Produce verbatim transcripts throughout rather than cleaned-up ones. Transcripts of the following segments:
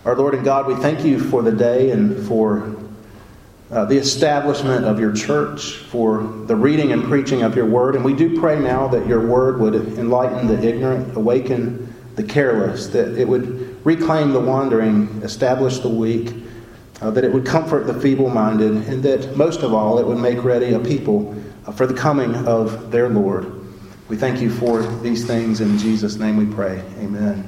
Our Lord and God, we thank you for the day and for uh, the establishment of your church, for the reading and preaching of your word. And we do pray now that your word would enlighten the ignorant, awaken the careless, that it would reclaim the wandering, establish the weak, uh, that it would comfort the feeble-minded, and that most of all, it would make ready a people uh, for the coming of their Lord. We thank you for these things. In Jesus' name we pray. Amen.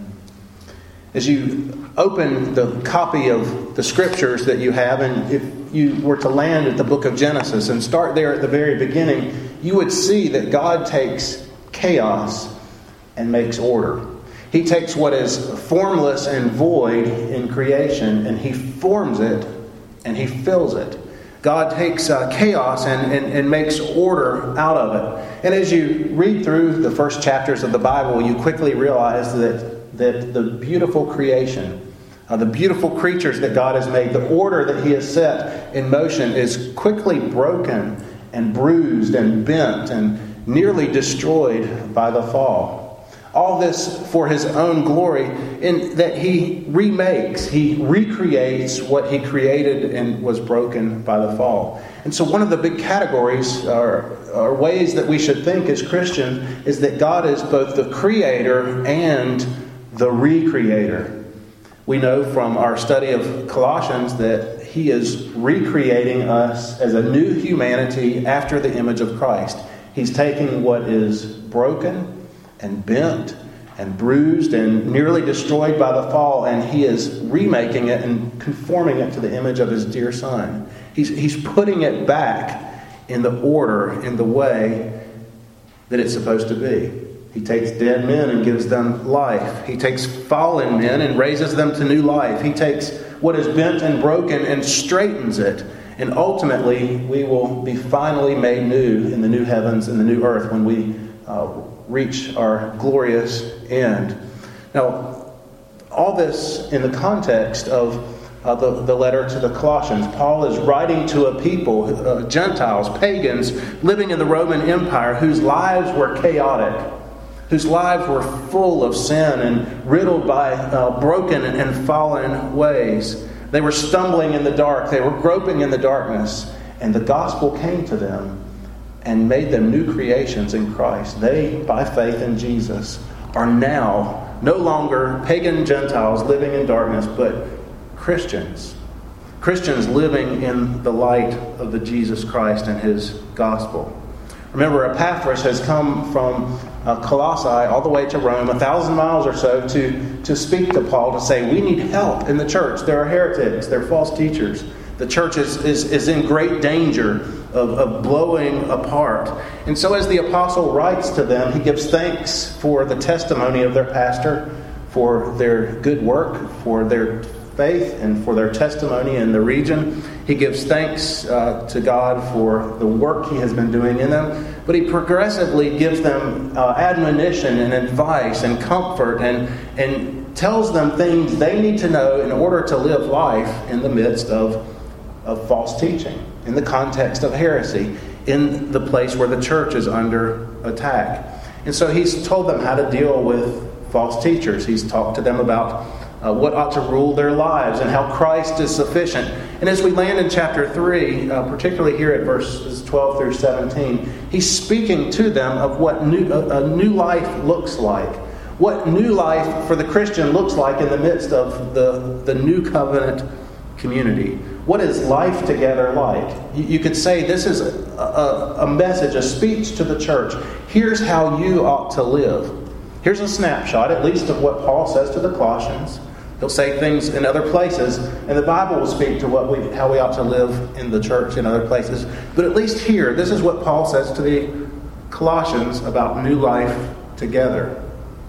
As you open the copy of the scriptures that you have, and if you were to land at the book of Genesis and start there at the very beginning, you would see that God takes chaos and makes order. He takes what is formless and void in creation and He forms it and He fills it. God takes uh, chaos and, and, and makes order out of it. And as you read through the first chapters of the Bible, you quickly realize that that the beautiful creation, uh, the beautiful creatures that God has made, the order that He has set in motion is quickly broken and bruised and bent and nearly destroyed by the fall. All this for His own glory, in that He remakes, He recreates what He created and was broken by the fall. And so one of the big categories or, or ways that we should think as Christians is that God is both the creator and the recreator. We know from our study of Colossians that He is recreating us as a new humanity after the image of Christ. He's taking what is broken and bent and bruised and nearly destroyed by the fall, and He is remaking it and conforming it to the image of His dear Son. He's, he's putting it back in the order, in the way that it's supposed to be. He takes dead men and gives them life. He takes fallen men and raises them to new life. He takes what is bent and broken and straightens it. And ultimately, we will be finally made new in the new heavens and the new earth when we uh, reach our glorious end. Now, all this in the context of uh, the, the letter to the Colossians. Paul is writing to a people, uh, Gentiles, pagans, living in the Roman Empire, whose lives were chaotic, whose lives were full of sin and riddled by uh, broken and fallen ways. They were stumbling in the dark. They were groping in the darkness. And the gospel came to them and made them new creations in Christ. They, by faith in Jesus, are now no longer pagan Gentiles living in darkness, but Christians. Christians living in the light of the Jesus Christ and His gospel. Remember, Epaphras has come from uh, Colossae all the way to Rome, a thousand miles or so, to, to speak to Paul, to say, we need help in the church. There are heretics. There are false teachers. The church is, is, is in great danger of, of blowing apart. And so as the apostle writes to them, he gives thanks for the testimony of their pastor, for their good work, for their faith, and for their testimony in the region. He gives thanks uh, to God for the work He has been doing in them. But he progressively gives them uh, admonition and advice and comfort and, and tells them things they need to know in order to live life in the midst of, of false teaching, in the context of heresy, in the place where the church is under attack. And so he's told them how to deal with false teachers. He's talked to them about Uh, what ought to rule their lives and how Christ is sufficient. And as we land in chapter three, uh, particularly here at verses twelve through seventeen, he's speaking to them of what new, a, a new life looks like. What new life for the Christian looks like in the midst of the, the new covenant community. What is life together like? You, you could say this is a, a, a message, a speech to the church. Here's how you ought to live. Here's a snapshot, at least, of what Paul says to the Colossians. He'll say things in other places, and the Bible will speak to what we, how we ought to live in the church in other places. But at least here, this is what Paul says to the Colossians about new life together.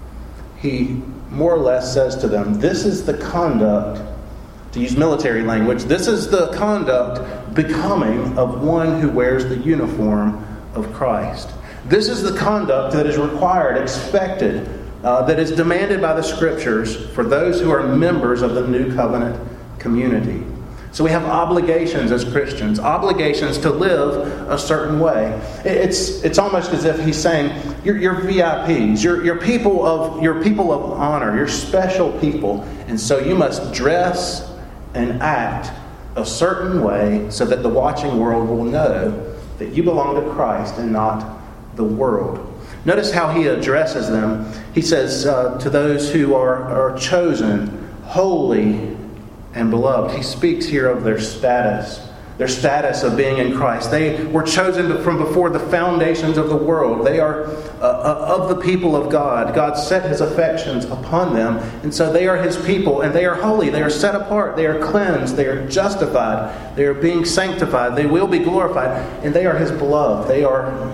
He more or less says to them, this is the conduct, to use military language, this is the conduct becoming of one who wears the uniform of Christ. This is the conduct that is required, expected, uh, that is demanded by the Scriptures for those who are members of the New Covenant community. So we have obligations as Christians, obligations to live a certain way. It's it's almost as if he's saying, you're, you're V I Ps, you're, you're people of you're people of honor, you're special people, and so you must dress and act a certain way so that the watching world will know that you belong to Christ and not the world. Notice how he addresses them. He says uh, to those who are, are chosen, holy, and beloved. He speaks here of their status, their status of being in Christ. They were chosen from before the foundations of the world. They are uh, of the people of God. God set his affections upon them, and so they are his people, and they are holy. They are set apart. They are cleansed. They are justified. They are being sanctified. They will be glorified, and they are his beloved. They are,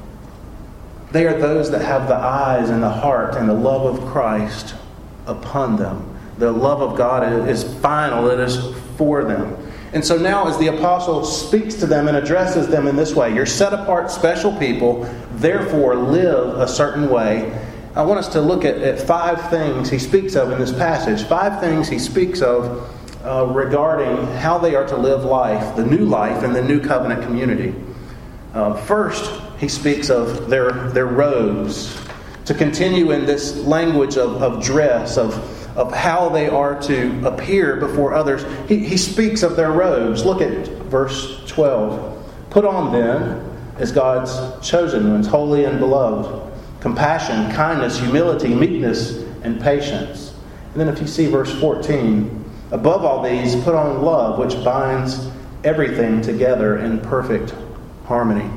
they are those that have the eyes and the heart and the love of Christ upon them. The love of God is final. It is for them. And so now as the apostle speaks to them and addresses them in this way, you're set apart special people, therefore live a certain way. I want us to look at, at five things he speaks of in this passage. Five things he speaks of uh, regarding how they are to live life, the new life in the new covenant community. Uh, first, he speaks of their, their robes. To continue in this language of, of dress, of of how they are to appear before others. He, he speaks of their robes. Look at verse twelve. Put on then, as God's chosen ones, holy and beloved, compassion, kindness, humility, meekness, and patience. And then if you see verse fourteen, above all these, put on love, which binds everything together in perfect harmony.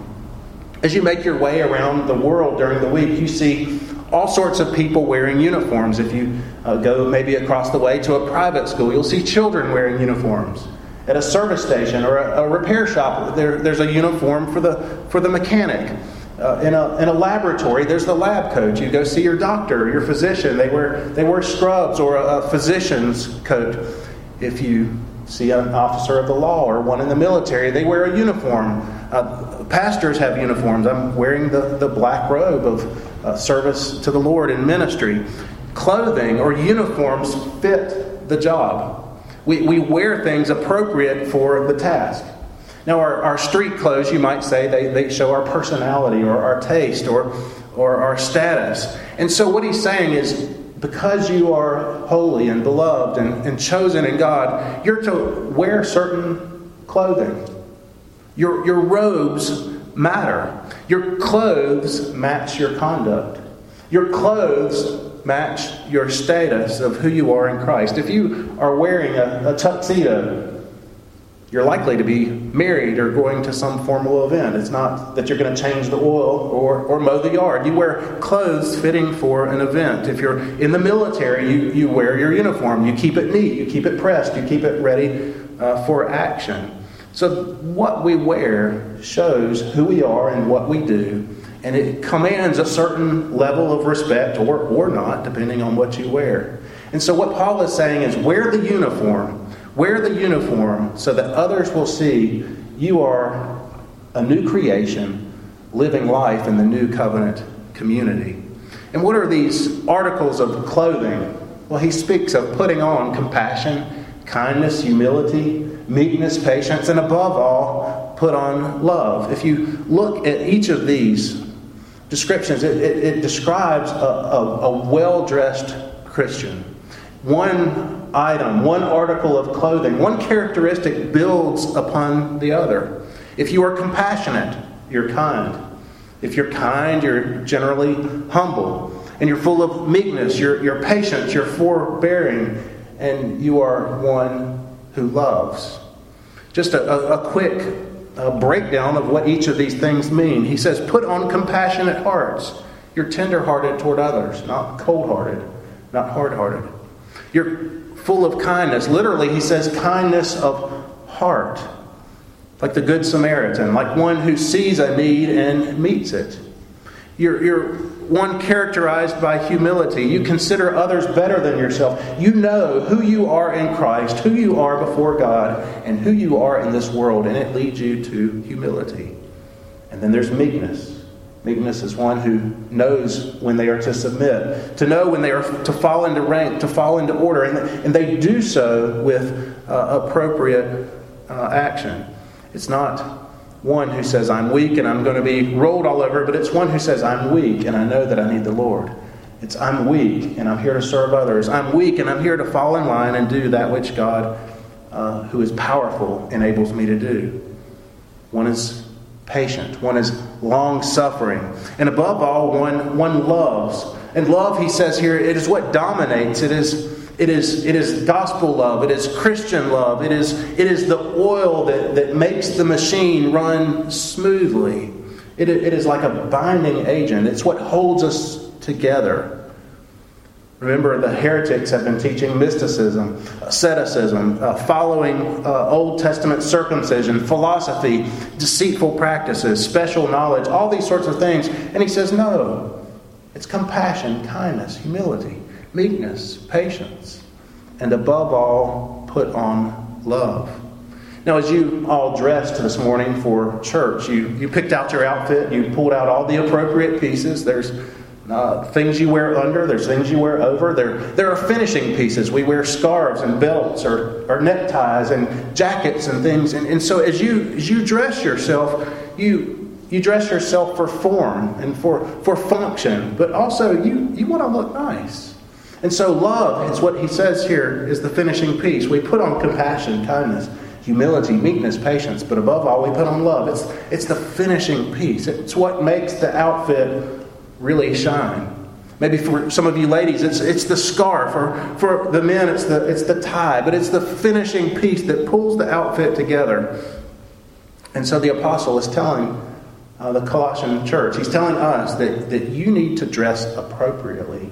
As you make your way around the world during the week, you see all sorts of people wearing uniforms. If you uh, go maybe across the way to a private school, you'll see children wearing uniforms. At a service station or a, a repair shop, there, there's a uniform for the for the mechanic. Uh, in a in a laboratory, there's the lab coat. You go see your doctor, your physician. They wear they wear scrubs or a, a physician's coat. If you see an officer of the law or one in the military, they wear a uniform. Uh, pastors have uniforms. I'm wearing the, the black robe of uh, service to the Lord in ministry. Clothing or uniforms fit the job. We, we wear things appropriate for the task. Now, our, our street clothes, you might say, they, they show our personality or our taste or, or our status. And so what he's saying is, because you are holy and beloved and, and chosen in God, you're to wear certain clothing. Your, your robes matter. Your clothes match your conduct. Your clothes match your status of who you are in Christ. If you are wearing a, a tuxedo, you're likely to be married or going to some formal event. It's not that you're going to change the oil or, or mow the yard. You wear clothes fitting for an event. If you're in the military, you, you wear your uniform. You keep it neat. You keep it pressed. You keep it ready uh, for action. So what we wear shows who we are and what we do. And it commands a certain level of respect or, or not, depending on what you wear. And so what Paul is saying is wear the uniform. Wear the uniform so that others will see you are a new creation living life in the new covenant community. And what are these articles of clothing? Well, he speaks of putting on compassion, kindness, humility, meekness, patience, and above all, put on love. If you look at each of these descriptions, it, it, it describes a, a, a well-dressed Christian. One item, one article of clothing, one characteristic builds upon the other. If you are compassionate, you're kind. If you're kind, you're generally humble. And you're full of meekness, you're, you're patient, you're forbearing, and you are one who loves. Just a, a, a quick uh, breakdown of what each of these things mean. He says, put on compassionate hearts. You're tender-hearted toward others, not cold-hearted, not hard-hearted. You're full of kindness. Literally, he says kindness of heart. Like the Good Samaritan, like one who sees a need and meets it. You're, you're one characterized by humility. You consider others better than yourself. You know who you are in Christ, who you are before God, and who you are in this world, and it leads you to humility. And then there's meekness. Meekness is one who knows when they are to submit, to know when they are to fall into rank, to fall into order, and, and they do so with uh, appropriate uh, action. It's not one who says, I'm weak and I'm going to be rolled all over, but it's one who says, I'm weak and I know that I need the Lord. It's, I'm weak and I'm here to serve others. I'm weak and I'm here to fall in line and do that which God, uh, who is powerful, enables me to do. One is patient. One is long-suffering. And above all, one, one loves. And love, he says here, it is what dominates. It is It is, it is gospel love. It is Christian love. It is, it is the oil that, that makes the machine run smoothly. It, it is like a binding agent. It's what holds us together. Remember, the heretics have been teaching mysticism, asceticism, uh, following uh, Old Testament circumcision, philosophy, deceitful practices, special knowledge, all these sorts of things. And he says, no, it's compassion, kindness, humility, meekness, patience, and above all, put on love. Now, as you all dressed this morning for church, you, you picked out your outfit, you pulled out all the appropriate pieces. There's uh, things you wear under, there's things you wear over. There, there are finishing pieces. We wear scarves and belts or, or neckties and jackets and things. And, and so as you as you dress yourself, you you dress yourself for form and for, for function, but also you, you want to look nice. And so love is what he says here is the finishing piece. We put on compassion, kindness, humility, meekness, patience, but above all we put on love. It's, it's the finishing piece. It's what makes the outfit really shine. Maybe for some of you ladies, it's it's the scarf, or for the men, it's the it's the tie, but it's the finishing piece that pulls the outfit together. And so the apostle is telling uh, the Colossian church, he's telling us that, that you need to dress appropriately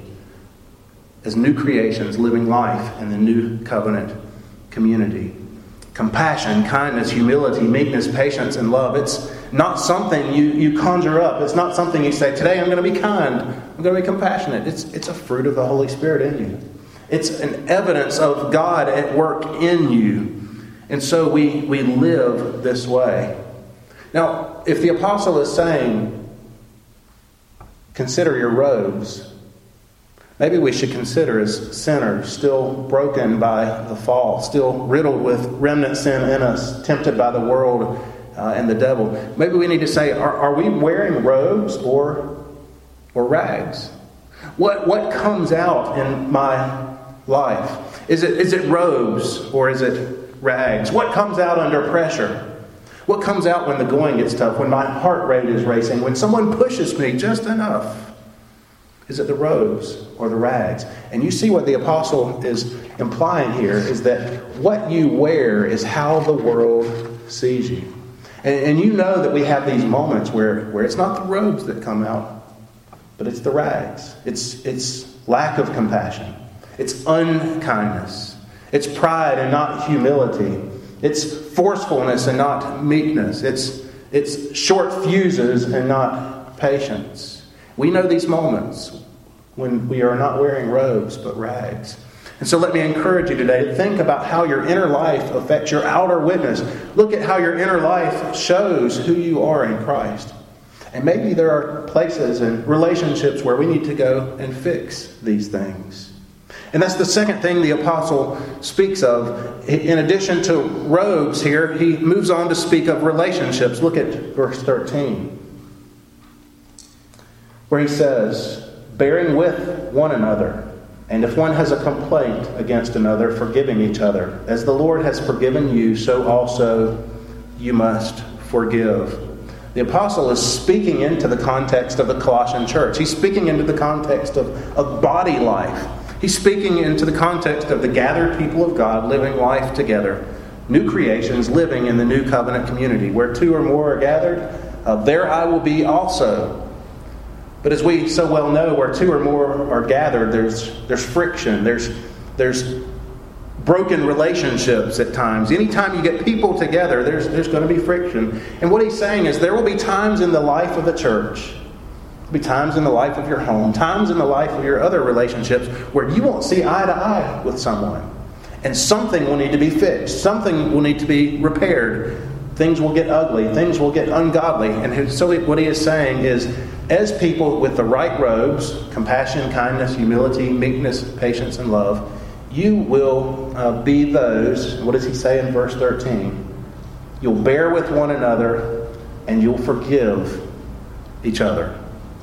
as new creations living life in the new covenant community. Compassion, kindness, humility, meekness, patience, and love. It's not something you, you conjure up. It's not something you say, today I'm going to be kind. I'm going to be compassionate. It's, it's a fruit of the Holy Spirit in you. It's an evidence of God at work in you. And so we, we live this way. Now, if the apostle is saying, consider your robes, maybe we should consider as sinners, still broken by the fall, still riddled with remnant sin in us, tempted by the world uh, and the devil. Maybe we need to say, are, are we wearing robes or or rags? What what comes out in my life? Is it is it robes or is it rags? What comes out under pressure? What comes out when the going gets tough, when my heart rate is racing, when someone pushes me just enough? Is it the robes or the rags? And you see what the apostle is implying here is that what you wear is how the world sees you. And, and you know that we have these moments where, where it's not the robes that come out, but it's the rags. It's, it's lack of compassion. It's unkindness. It's pride and not humility. It's forcefulness and not meekness. It's, it's short fuses and not patience. We know these moments when we are not wearing robes but rags. And so let me encourage you today to think about how your inner life affects your outer witness. Look at how your inner life shows who you are in Christ. And maybe there are places and relationships where we need to go and fix these things. And that's the second thing the apostle speaks of. In addition to robes here, he moves on to speak of relationships. Look at verse thirteen. Where he says, bearing with one another, and if one has a complaint against another, forgiving each other. As the Lord has forgiven you, so also you must forgive. The apostle is speaking into the context of the Colossian church. He's speaking into the context of, of body life. He's speaking into the context of the gathered people of God living life together. New creations living in the new covenant community. Where two or more are gathered, uh, there I will be also. But as we so well know, where two or more are gathered, there's there's friction, there's there's broken relationships at times. Anytime you get people together, there's there's going to be friction. And what he's saying is there will be times in the life of the church, there'll be times in the life of your home, times in the life of your other relationships where you won't see eye to eye with someone. And something will need to be fixed. Something will need to be repaired. Things will get ugly. Things will get ungodly. And so what he is saying is, as people with the right robes, compassion, kindness, humility, meekness, patience, and love, you will uh, be those, what does he say in verse thirteen? You'll bear with one another and you'll forgive each other.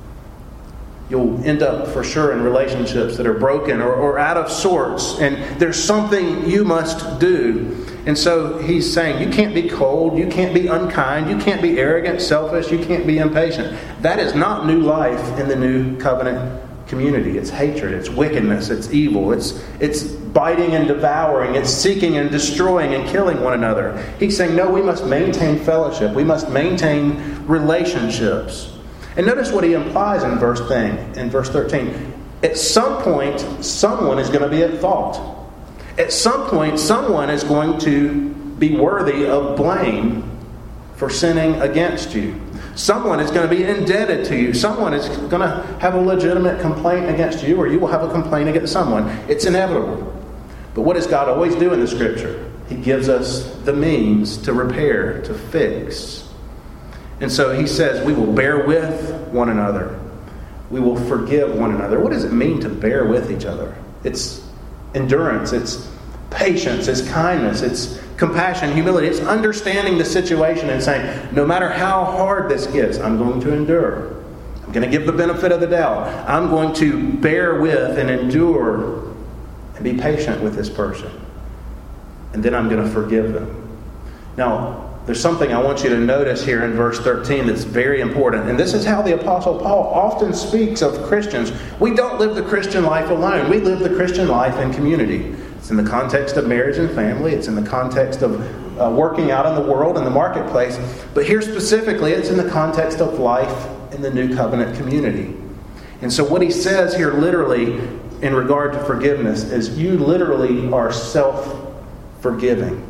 You'll end up for sure in relationships that are broken or, or out of sorts, and there's something you must do. And so he's saying you can't be cold, you can't be unkind, you can't be arrogant, selfish, you can't be impatient. That is not new life in the new covenant community. It's hatred, it's wickedness, it's evil, it's it's biting and devouring, it's seeking and destroying and killing one another. He's saying, no, we must maintain fellowship. We must maintain relationships. And notice what he implies in verse thing, in verse thirteen. At some point, someone is going to be at fault. At some point, someone is going to be worthy of blame for sinning against you. Someone is going to be indebted to you. Someone is going to have a legitimate complaint against you, or you will have a complaint against someone. It's inevitable. But what does God always do in the Scripture? He gives us the means to repair, to fix. And so he says we will bear with one another. We will forgive one another. What does it mean to bear with each other? It's endurance. It's patience. It's kindness. It's compassion, humility. It's understanding the situation and saying, no matter how hard this gets, I'm going to endure. I'm going to give the benefit of the doubt. I'm going to bear with and endure and be patient with this person. And then I'm going to forgive them. Now, there's something I want you to notice here in verse thirteen that's very important. And this is how the Apostle Paul often speaks of Christians. We don't live the Christian life alone. We live the Christian life in community. It's in the context of marriage and family. It's in the context of uh, working out in the world and the marketplace. But here specifically, it's in the context of life in the New Covenant community. And so what he says here literally in regard to forgiveness is you literally are self-forgiving.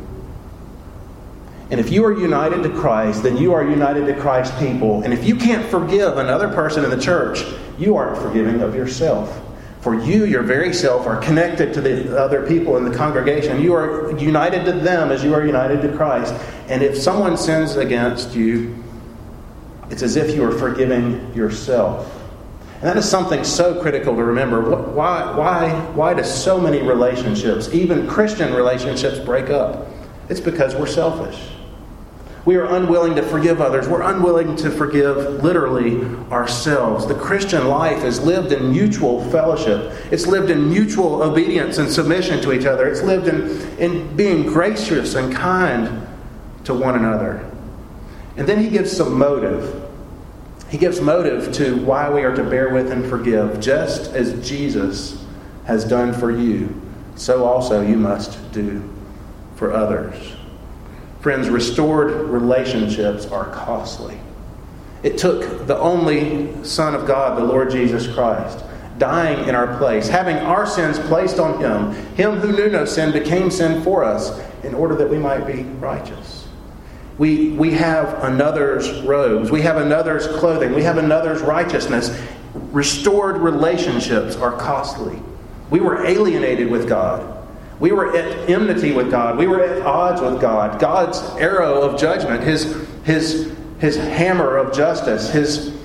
And if you are united to Christ, then you are united to Christ's people. And if you can't forgive another person in the church, you aren't forgiving of yourself. For you, your very self, are connected to the other people in the congregation. You are united to them as you are united to Christ. And if someone sins against you, it's as if you are forgiving yourself. And that is something so critical to remember. Why, why, why do so many relationships, even Christian relationships, break up? It's because we're selfish. We are unwilling to forgive others. We're unwilling to forgive literally ourselves. The Christian life is lived in mutual fellowship. It's lived in mutual obedience and submission to each other. It's lived in, in being gracious and kind to one another. And then he gives some motive. He gives motive to why we are to bear with and forgive. Just as Jesus has done for you, so also you must do for others. Friends, restored relationships are costly. It took the only Son of God, the Lord Jesus Christ, dying in our place, having our sins placed on Him. Him who knew no sin became sin for us in order that we might be righteous. We, we have another's robes. We have another's clothing. We have another's righteousness. Restored relationships are costly. We were alienated with God. We were at enmity with God. We were at odds with God. God's arrow of judgment, His, his, his hammer of justice, His,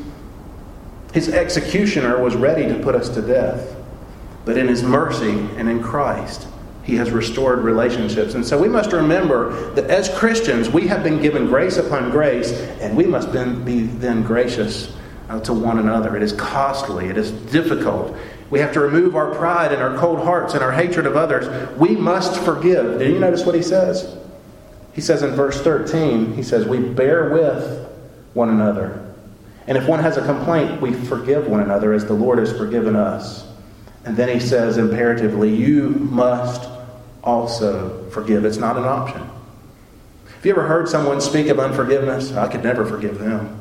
his executioner was ready to put us to death. But in His mercy and in Christ, He has restored relationships. And so we must remember that as Christians, we have been given grace upon grace, and we must be then gracious uh, to one another. It is costly. It is difficult. We have to remove our pride and our cold hearts and our hatred of others. We must forgive. Did you notice what he says? He says in verse thirteen, he says, we bear with one another. And if one has a complaint, we forgive one another as the Lord has forgiven us. And then he says imperatively, you must also forgive. It's not an option. Have you ever heard someone speak of unforgiveness? I could never forgive them.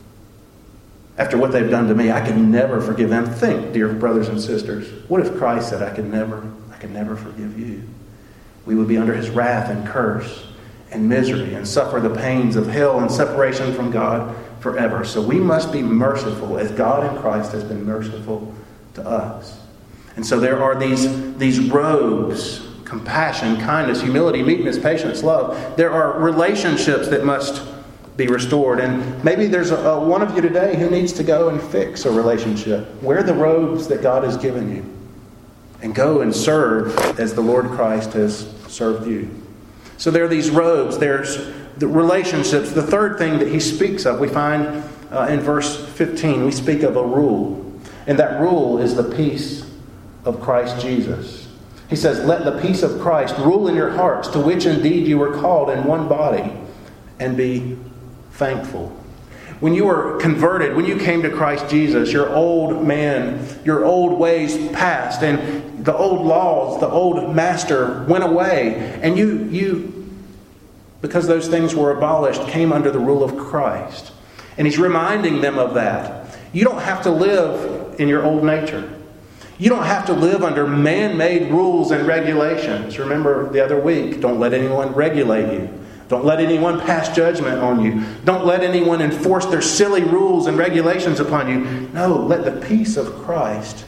After what they've done to me, I can never forgive them. Think, dear brothers and sisters, what if Christ said, I can never, I can never forgive you? We would be under His wrath and curse and misery and suffer the pains of hell and separation from God forever. So we must be merciful as God in Christ has been merciful to us. And so there are these, these robes, compassion, kindness, humility, meekness, patience, love. There are relationships that must be restored. And maybe there's a, a, one of you today who needs to go and fix a relationship. Wear the robes that God has given you and go and serve as the Lord Christ has served you. So there are these robes. There's the relationships. The third thing that he speaks of, we find uh, in verse fifteen, we speak of a rule. And that rule is the peace of Christ Jesus. He says, let the peace of Christ rule in your hearts, to which indeed you were called in one body, and be thankful. When you were converted, when you came to Christ Jesus, your old man, your old ways passed, and the old laws, the old master went away, and you, you, because those things were abolished, came under the rule of Christ. And he's reminding them of that. You don't have to live in your old nature. You don't have to live under man-made rules and regulations. Remember the other week, don't let anyone regulate you. Don't let anyone pass judgment on you. Don't let anyone enforce their silly rules and regulations upon you. No, let the peace of Christ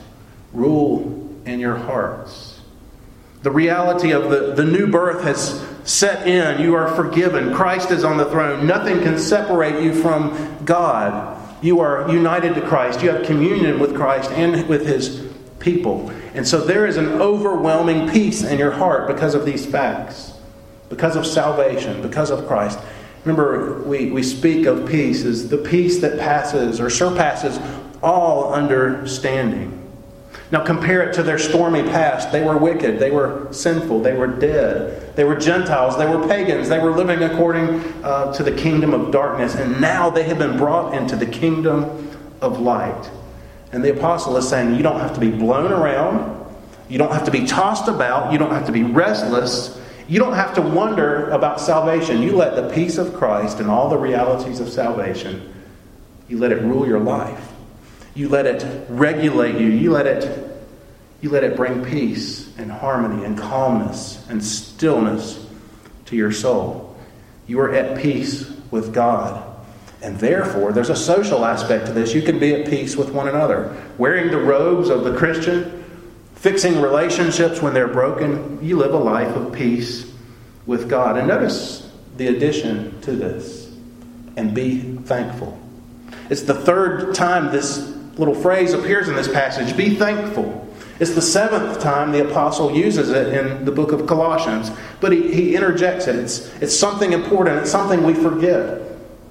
rule in your hearts. The reality of the, the new birth has set in. You are forgiven. Christ is on the throne. Nothing can separate you from God. You are united to Christ. You have communion with Christ and with His people. And so there is an overwhelming peace in your heart because of these facts. Because of salvation. Because of Christ. Remember, we, we speak of peace as the peace that passes or surpasses all understanding. Now compare it to their stormy past. They were wicked. They were sinful. They were dead. They were Gentiles. They were pagans. They were living according uh, to the kingdom of darkness. And now they have been brought into the kingdom of light. And the apostle is saying you don't have to be blown around. You don't have to be tossed about. You don't have to be restless. You don't have to wonder about salvation. You let the peace of Christ and all the realities of salvation, you let it rule your life. You let it regulate you. You let it, you let it bring peace and harmony and calmness and stillness to your soul. You are at peace with God. And therefore, there's a social aspect to this. You can be at peace with one another. Wearing the robes of the Christian, fixing relationships when they're broken, you live a life of peace with God. And notice the addition to this. And be thankful. It's the third time this little phrase appears in this passage. Be thankful. It's the seventh time the apostle uses it in the book of Colossians. But he, he interjects it. It's, it's something important. It's something we forget.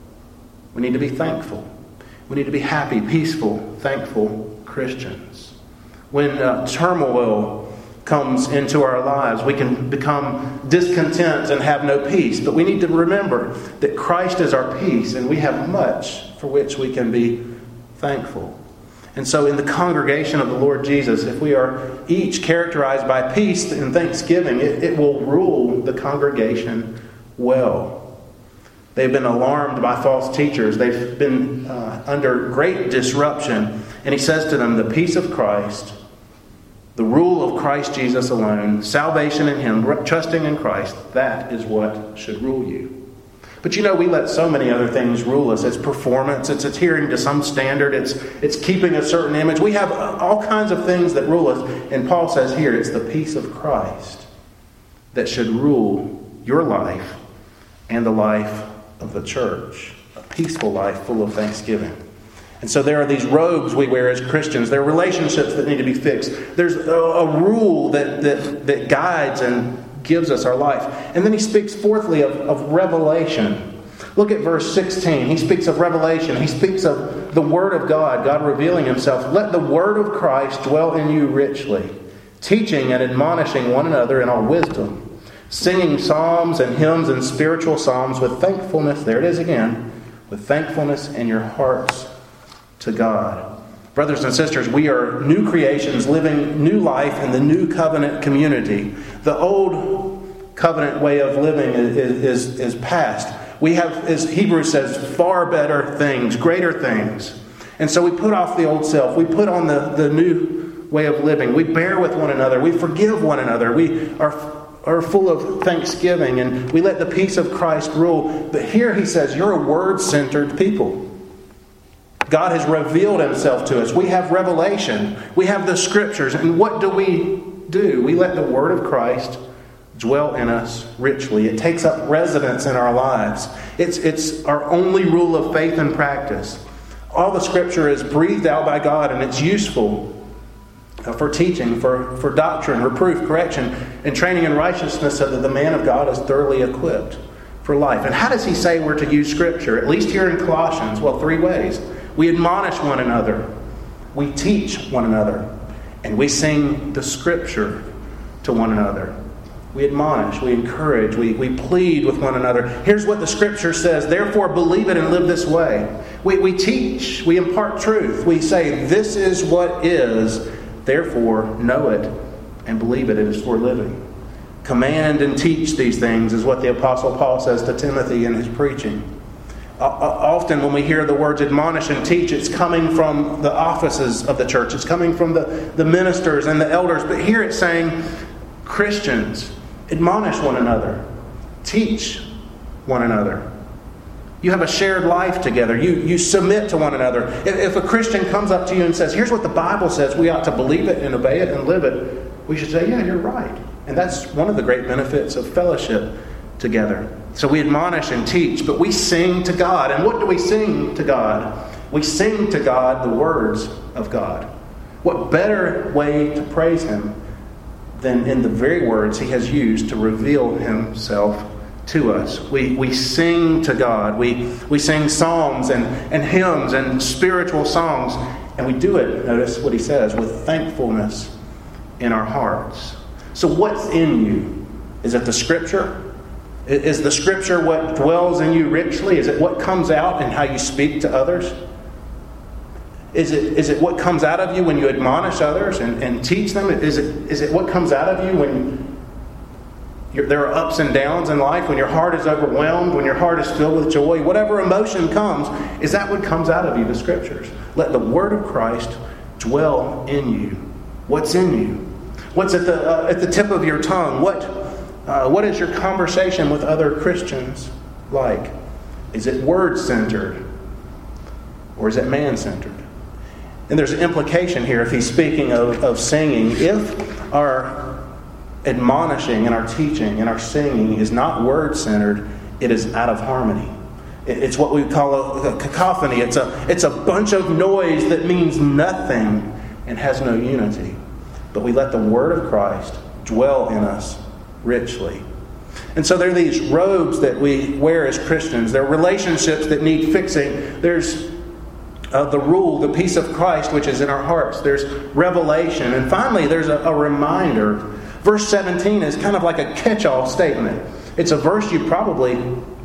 We need to be thankful. We need to be happy, peaceful, thankful Christians. When uh, turmoil comes into our lives, we can become discontent and have no peace. But we need to remember that Christ is our peace, and we have much for which we can be thankful. And so in the congregation of the Lord Jesus, if we are each characterized by peace and thanksgiving, it, it will rule the congregation well. They've been alarmed by false teachers. They've been uh, under great disruption. And he says to them, the peace of Christ, the rule of Christ Jesus alone, salvation in Him, trusting in Christ, that is what should rule you. But you know, we let so many other things rule us. It's performance, it's adhering to some standard, it's it's keeping a certain image. We have all kinds of things that rule us. And Paul says here, it's the peace of Christ that should rule your life and the life of the church. A peaceful life full of thanksgiving. And so there are these robes we wear as Christians. There are relationships that need to be fixed. There's a, a rule that, that, that guides and gives us our life. And then he speaks fourthly of, of revelation. Look at verse sixteen. He speaks of revelation. He speaks of the Word of God, God revealing Himself. Let the Word of Christ dwell in you richly, teaching and admonishing one another in all wisdom, singing psalms and hymns and spiritual psalms with thankfulness, there it is again, with thankfulness in your hearts to God. Brothers and sisters, we are new creations living new life in the new covenant community. The old covenant way of living is, is, is past. We have, as Hebrews says, far better things, greater things. And so we put off the old self. We put on the, the new way of living. We bear with one another. We forgive one another. We are, are full of thanksgiving. And we let the peace of Christ rule. But here he says, you're a word-centered people. God has revealed Himself to us. We have revelation. We have the Scriptures. And what do we do? We let the Word of Christ dwell in us richly. It takes up residence in our lives. It's, it's our only rule of faith and practice. All the Scripture is breathed out by God, and it's useful for teaching, for, for doctrine, reproof, correction, and training in righteousness, so that the man of God is thoroughly equipped for life. And how does he say we're to use Scripture? At least here in Colossians, well, three ways. We admonish one another, we teach one another, and we sing the Scripture to one another. We admonish, we encourage, we, we plead with one another. Here's what the Scripture says, therefore believe it and live this way. We, we teach, we impart truth. We say, this is what is, therefore know it and believe it. It is for living. Command and teach these things is what the Apostle Paul says to Timothy in his preaching. Uh, often when we hear the words admonish and teach, it's coming from the offices of the church. It's coming from the, the ministers and the elders. But here it's saying, Christians, admonish one another. Teach one another. You have a shared life together. You, you submit to one another. If, if a Christian comes up to you and says, here's what the Bible says, we ought to believe it and obey it and live it, we should say, yeah, you're right. And that's one of the great benefits of fellowship together. So we admonish and teach, but we sing to God. And what do we sing to God? We sing to God the words of God. What better way to praise Him than in the very words He has used to reveal Himself to us? We we sing to God. We we sing psalms and, and hymns and spiritual songs. And we do it, notice what he says, with thankfulness in our hearts. So what's in you? Is it the Scripture? Is the Scripture what dwells in you richly? Is it what comes out in how you speak to others? Is it is it what comes out of you when you admonish others and, and teach them? Is it is it what comes out of you when you're, there are ups and downs in life, when your heart is overwhelmed, when your heart is filled with joy? Whatever emotion comes, is that what comes out of you, the Scriptures? Let the Word of Christ dwell in you. What's in you? What's at the uh, at the tip of your tongue? What uh, what is your conversation with other Christians like? Is it word-centered? Or is it man-centered? And there's an implication here if he's speaking of, of singing. If our admonishing and our teaching and our singing is not word-centered, it is out of harmony. It's what we call a, a cacophony. It's a, it's a bunch of noise that means nothing and has no unity. But we let the Word of Christ dwell in us richly. And so there are these robes that we wear as Christians. There are relationships that need fixing. There's uh, the rule, the peace of Christ, which is in our hearts. There's revelation. And finally, there's a, a reminder. Verse seventeen is kind of like a catch-all statement. It's a verse you probably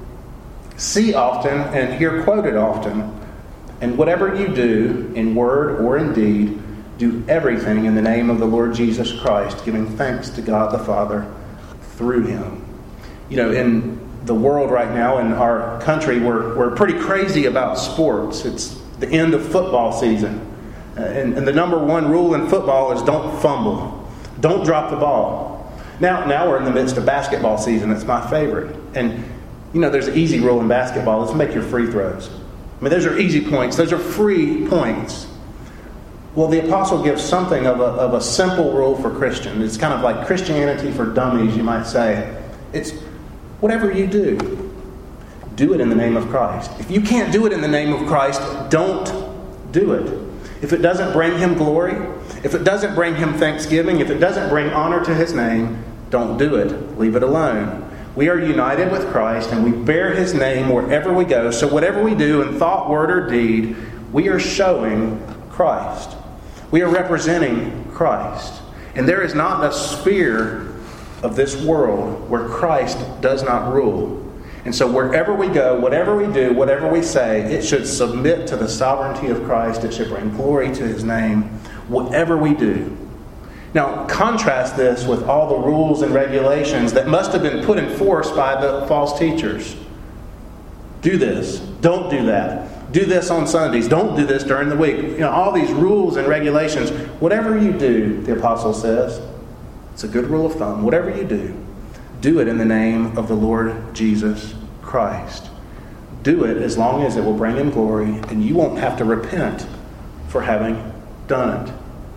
see often and hear quoted often. And whatever you do, in word or in deed, do everything in the name of the Lord Jesus Christ, giving thanks to God the Father through Him. You know, in the world right now, in our country, we're we're pretty crazy about sports. It's the end of football season. Uh, and, and the number one rule in football is don't fumble. Don't drop the ball. Now, now we're in the midst of basketball season. It's my favorite. And, you know, there's an easy rule in basketball. Let's make your free throws. I mean, those are easy points. Those are free points. Well, the apostle gives something of a, of a simple rule for Christians. It's kind of like Christianity for dummies, you might say. It's whatever you do, do it in the name of Christ. If you can't do it in the name of Christ, don't do it. If it doesn't bring Him glory, if it doesn't bring Him thanksgiving, if it doesn't bring honor to His name, don't do it. Leave it alone. We are united with Christ and we bear His name wherever we go. So whatever we do in thought, word, or deed, we are showing Christ. We are representing Christ. And there is not a sphere of this world where Christ does not rule. And so wherever we go, whatever we do, whatever we say, it should submit to the sovereignty of Christ. It should bring glory to His name, whatever we do. Now, contrast this with all the rules and regulations that must have been put in force by the false teachers. Do this. Don't do that. Do this on Sundays. Don't do this during the week. You know, all these rules and regulations. Whatever you do, the apostle says, it's a good rule of thumb. Whatever you do, do it in the name of the Lord Jesus Christ. Do it as long as it will bring Him glory, and you won't have to repent for having done it.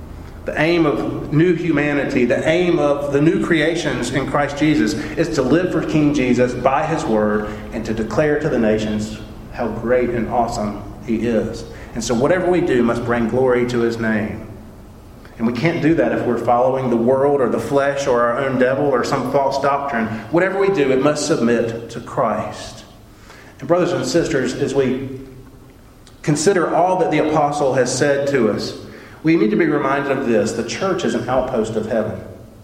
The aim of new humanity, the aim of the new creations in Christ Jesus is to live for King Jesus by His Word and to declare to the nations how great and awesome He is. And so whatever we do must bring glory to His name. And we can't do that if we're following the world or the flesh or our own devil or some false doctrine. Whatever we do, it must submit to Christ. And brothers and sisters, as we consider all that the apostle has said to us, we need to be reminded of this. The church is an outpost of heaven.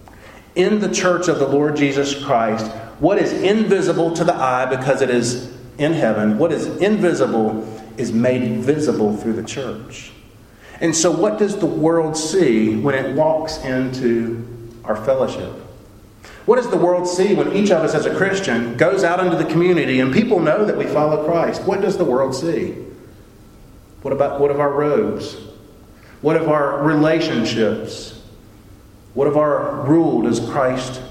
In the church of the Lord Jesus Christ, what is invisible to the eye because it is in heaven, what is invisible is made visible through the church. And so what does the world see when it walks into our fellowship? What does the world see when each of us as a Christian goes out into the community and people know that we follow Christ? What does the world see? What about what of our robes? What of our relationships? What of our rule does Christ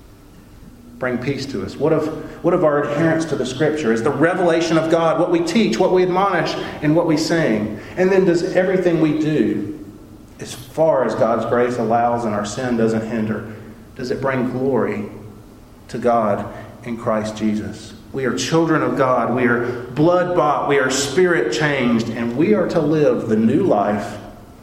bring peace to us? What of, what of our adherence to the Scripture? Is the revelation of God what we teach, what we admonish, and what we sing? And then does everything we do, as far as God's grace allows and our sin doesn't hinder, does it bring glory to God in Christ Jesus? We are children of God. We are blood-bought. We are spirit-changed. And we are to live the new life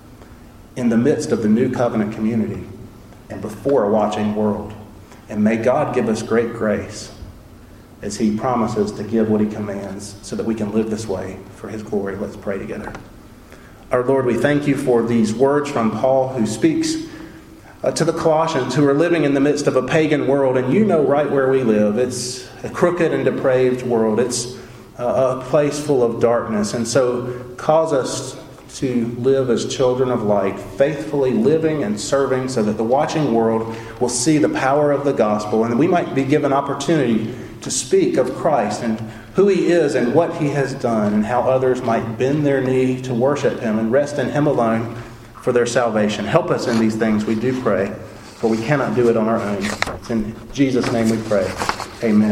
in the midst of the new covenant community and before a watching world. And may God give us great grace as He promises to give what He commands so that we can live this way for His glory. Let's pray together. Our Lord, we thank You for these words from Paul, who speaks uh, to the Colossians who are living in the midst of a pagan world. And You know right where we live. It's a crooked and depraved world. It's uh, a place full of darkness. And so cause us to live as children of light, faithfully living and serving so that the watching world will see the power of the gospel, and we might be given opportunity to speak of Christ and who He is and what He has done, and how others might bend their knee to worship Him and rest in Him alone for their salvation. Help us in these things, we do pray, for we cannot do it on our own. It's in Jesus' name we pray. Amen.